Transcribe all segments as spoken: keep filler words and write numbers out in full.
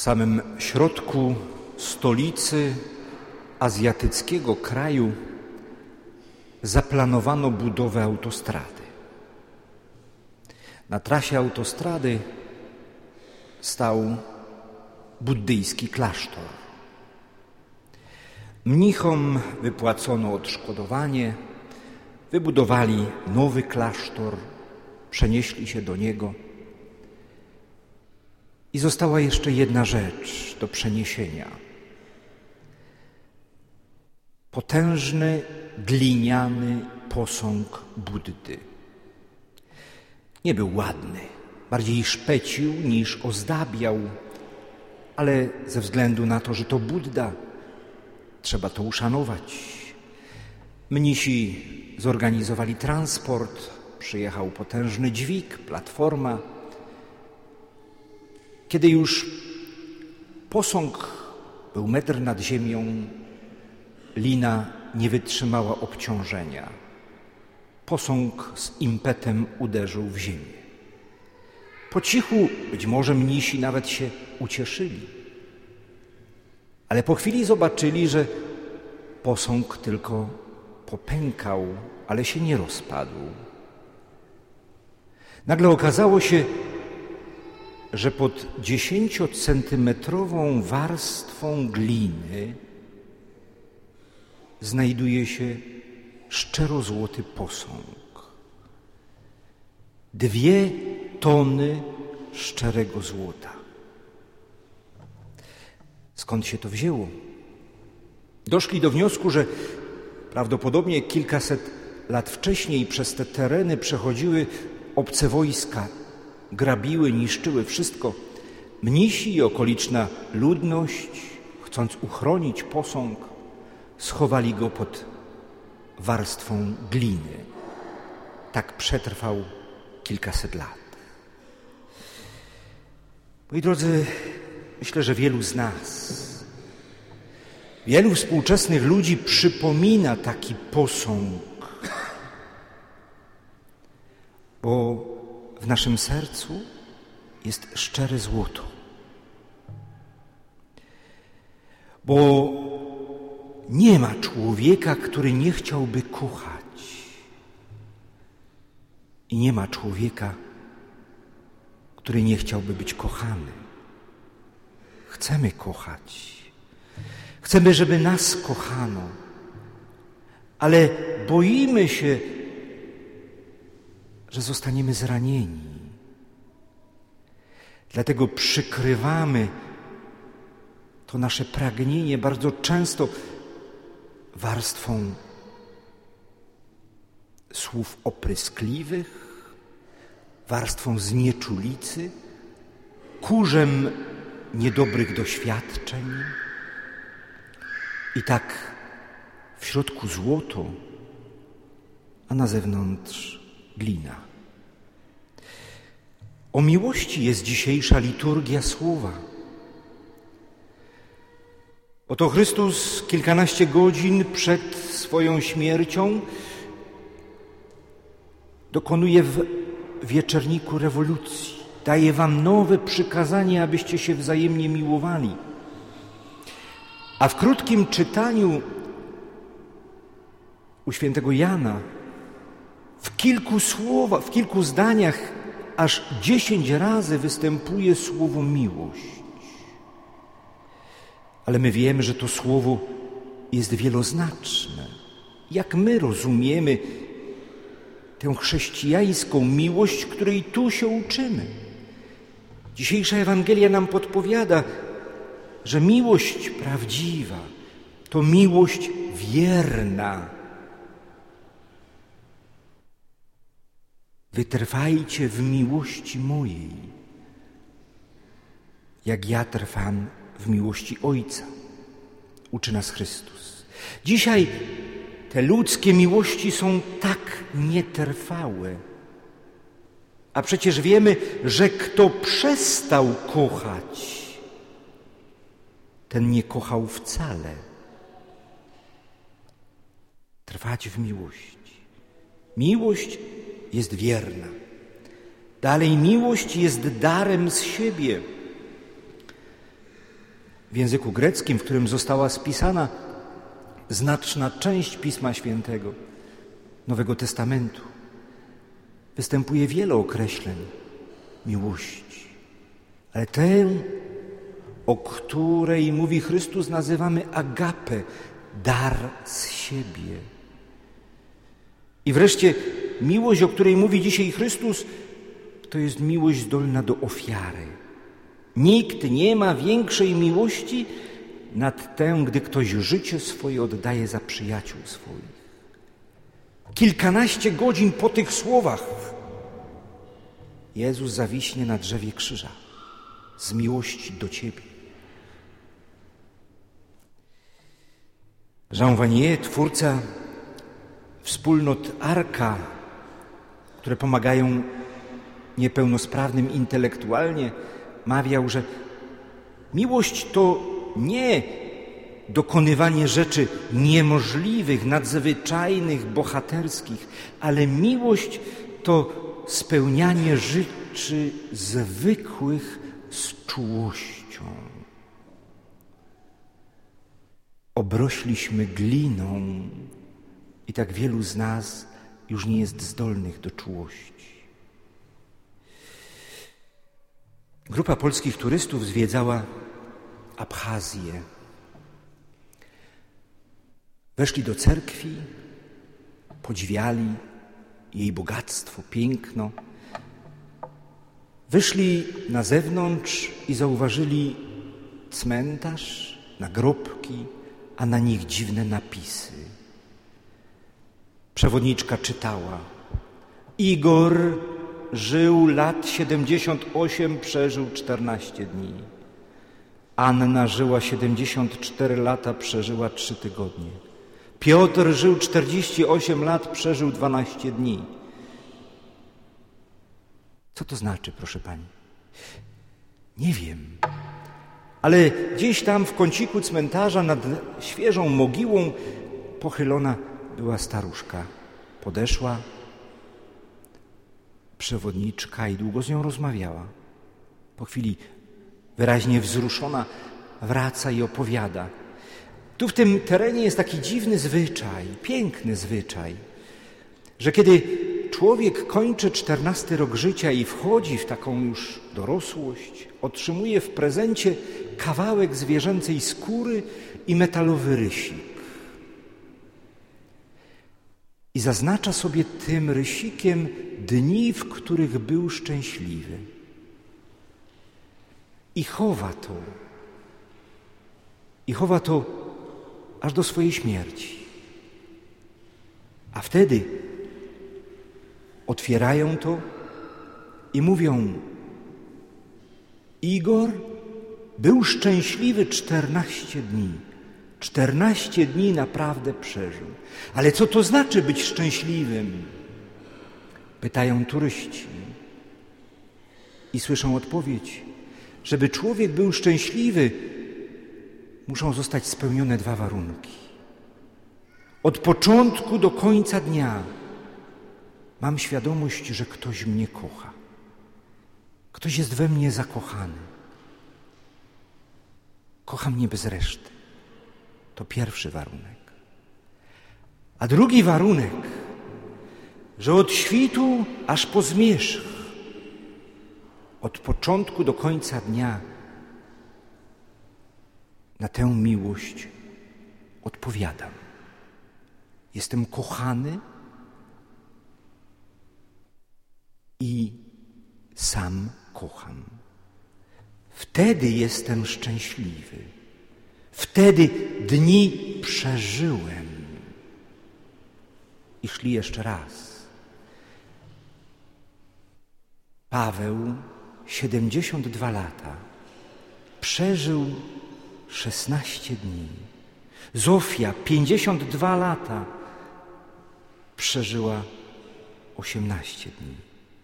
samym środku stolicy azjatyckiego kraju zaplanowano budowę autostrady. Na trasie autostrady stał buddyjski klasztor. Mnichom wypłacono odszkodowanie, wybudowali nowy klasztor, przenieśli się do niego. I została jeszcze jedna rzecz do przeniesienia. Potężny, gliniany posąg Buddy. Nie był ładny, bardziej szpecił niż ozdabiał, ale ze względu na to, że to Budda, trzeba to uszanować. Mnisi zorganizowali transport, przyjechał potężny dźwig, platforma. Kiedy już posąg był metr nad ziemią, lina nie wytrzymała obciążenia. Posąg z impetem uderzył w ziemię. Po cichu być może mnisi nawet się ucieszyli, ale po chwili zobaczyli, że posąg tylko popękał, ale się nie rozpadł. Nagle okazało się, że pod dziesięciocentymetrową warstwą gliny znajduje się szczerozłoty posąg. Dwie tony szczerego złota. Skąd się to wzięło? Doszli do wniosku, że prawdopodobnie kilkaset lat wcześniej przez te tereny przechodziły obce wojska, grabiły, niszczyły wszystko. Mnisi i okoliczna ludność, chcąc uchronić posąg, schowali go pod warstwą gliny. Tak przetrwał kilkaset lat. Moi drodzy, myślę, że wielu z nas, wielu współczesnych ludzi przypomina taki posąg, bo w naszym sercu jest szczere złoto. Bo nie ma człowieka, który nie chciałby kochać. I nie ma człowieka, który nie chciałby być kochany. Chcemy kochać. Chcemy, żeby nas kochano. Ale boimy się, że zostaniemy zranieni. Dlatego przykrywamy to nasze pragnienie bardzo często warstwą słów opryskliwych, warstwą znieczulicy, kurzem niedobrych doświadczeń. I tak w środku złoto, a na zewnątrz glina. O miłości jest dzisiejsza liturgia słowa. Oto Chrystus kilkanaście godzin przed swoją śmiercią dokonuje w wieczerniku rewolucji. Daje wam nowe przykazanie, abyście się wzajemnie miłowali. A w krótkim czytaniu u świętego Jana w kilku słowach, w kilku zdaniach aż dziesięć razy występuje słowo miłość. Ale my wiemy, że to słowo jest wieloznaczne. Jak my rozumiemy tę chrześcijańską miłość, której tu się uczymy? Dzisiejsza Ewangelia nam podpowiada, że miłość prawdziwa to miłość wierna. Wytrwajcie w miłości mojej, jak ja trwam w miłości Ojca, uczy nas Chrystus. Dzisiaj te ludzkie miłości są tak nietrwałe, a przecież wiemy, że kto przestał kochać, ten nie kochał wcale. Trwać w miłości. Miłość jest wierna. Dalej, miłość jest darem z siebie. w języku greckim, w którym została spisana znaczna część Pisma Świętego, Nowego Testamentu, występuje wiele określeń miłości. Ale tę, o której mówi Chrystus, nazywamy agape, dar z siebie. I wreszcie miłość, o której mówi dzisiaj Chrystus, to jest miłość zdolna do ofiary. Nikt nie ma większej miłości nad tę, gdy ktoś życie swoje oddaje za przyjaciół swoich. Kilkanaście godzin po tych słowach Jezus zawiśnie na drzewie krzyża z miłości do Ciebie. Jean Vanier, twórca wspólnot Arka, które pomagają niepełnosprawnym intelektualnie, mawiał, że miłość to nie dokonywanie rzeczy niemożliwych, nadzwyczajnych, bohaterskich, ale miłość to spełnianie rzeczy zwykłych z czułością. Obrośliśmy gliną i tak wielu z nas już nie jest zdolnych do czułości. Grupa polskich turystów zwiedzała Abchazję. Weszli do cerkwi, podziwiali jej bogactwo, piękno. Wyszli na zewnątrz i zauważyli cmentarz, nagrobki, a na nich dziwne napisy. Przewodniczka czytała: Igor żył lat siedemdziesiąt osiem, przeżył czternaście dni. Anna żyła siedemdziesiąt cztery lata, przeżyła trzy tygodnie. Piotr żył czterdzieści osiem lat, przeżył dwanaście dni. Co to znaczy, proszę pani? Nie wiem. Ale gdzieś tam w kąciku cmentarza nad świeżą mogiłą pochylona była staruszka. Podeszła przewodniczka i długo z nią rozmawiała. Po chwili wyraźnie wzruszona wraca i opowiada. Tu w tym terenie jest taki dziwny zwyczaj, piękny zwyczaj, że kiedy człowiek kończy czternasty rok życia i wchodzi w taką już dorosłość, otrzymuje w prezencie kawałek zwierzęcej skóry i metalowy rysik. I zaznacza sobie tym rysikiem dni, w których był szczęśliwy. I chowa to. I chowa to aż do swojej śmierci. A wtedy otwierają to i mówią: Igor był szczęśliwy czternaście dni. Czternaście dni naprawdę przeżył. Ale co to znaczy być szczęśliwym? Pytają turyści. I słyszą odpowiedź. Żeby człowiek był szczęśliwy, muszą zostać spełnione dwa warunki. Od początku do końca dnia mam świadomość, że ktoś mnie kocha. Ktoś jest we mnie zakochany. Kocha mnie bez reszty. To pierwszy warunek. A drugi warunek, że od świtu aż po zmierzch, od początku do końca dnia na tę miłość odpowiadam. Jestem kochany i sam kocham. Wtedy jestem szczęśliwy. Wtedy dni przeżyłem. I szli jeszcze raz. Paweł, siedemdziesiąt dwa lata, przeżył szesnaście dni. Zofia, pięćdziesiąt dwa lata, przeżyła osiemnaście dni.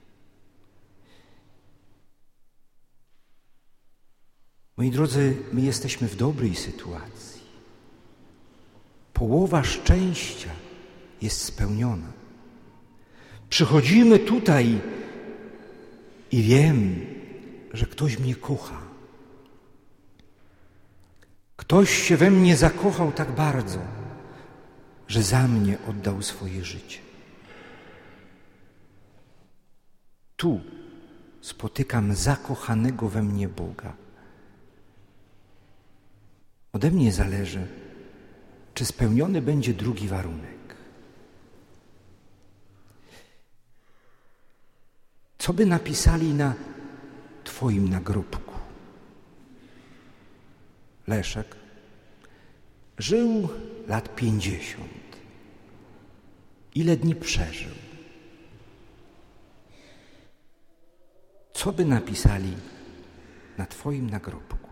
Moi drodzy, my jesteśmy w dobrej sytuacji. Połowa szczęścia jest spełniona. Przychodzimy tutaj i wiem, że ktoś mnie kocha. Ktoś się we mnie zakochał tak bardzo, że za mnie oddał swoje życie. Tu spotykam zakochanego we mnie Boga. Ode mnie zależy, czy spełniony będzie drugi warunek. Co by napisali na twoim nagrobku? Leszek żył lat pięćdziesiąt. Ile dni przeżył? Co by napisali na twoim nagrobku?